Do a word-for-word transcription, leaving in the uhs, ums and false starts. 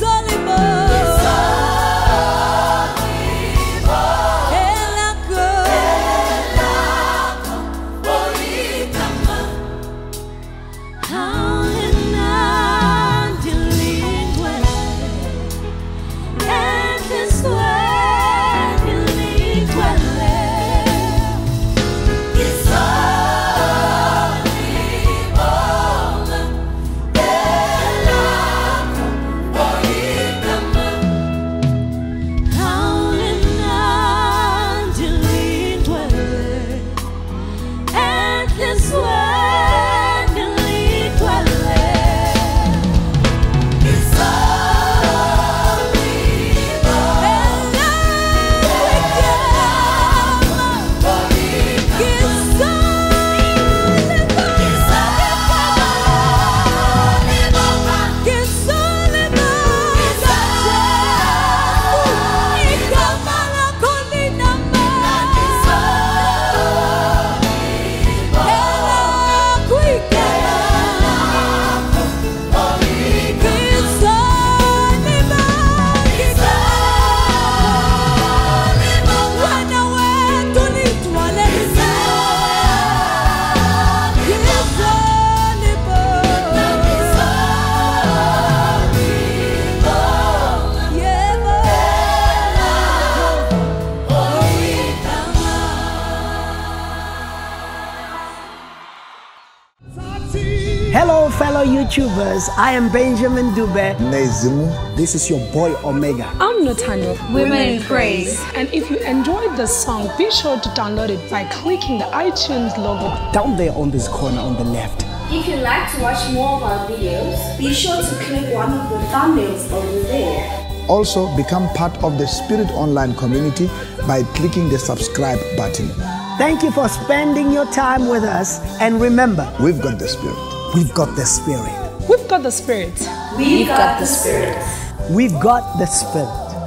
Hello, fellow YouTubers. I am Benjamin Dube. Nezimu. This is your boy Omega. I'm Nathaniel. Women in Praise. And if you enjoyed the song, be sure to download it by clicking the iTunes logo down there on this corner on the left. If you'd like to watch more of our videos, be sure to click one of the thumbnails over there. Also, become part of the Spirit Online community by clicking the subscribe button. Thank you for spending your time with us. And remember, we've got the Spirit. We've got the Spirit. We've got the Spirit. We've got the Spirit. We've got the Spirit.